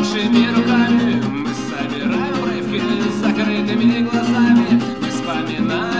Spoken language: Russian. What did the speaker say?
нашими руками мы собираем обрывки с закрытыми глазами. Мы вспоминаем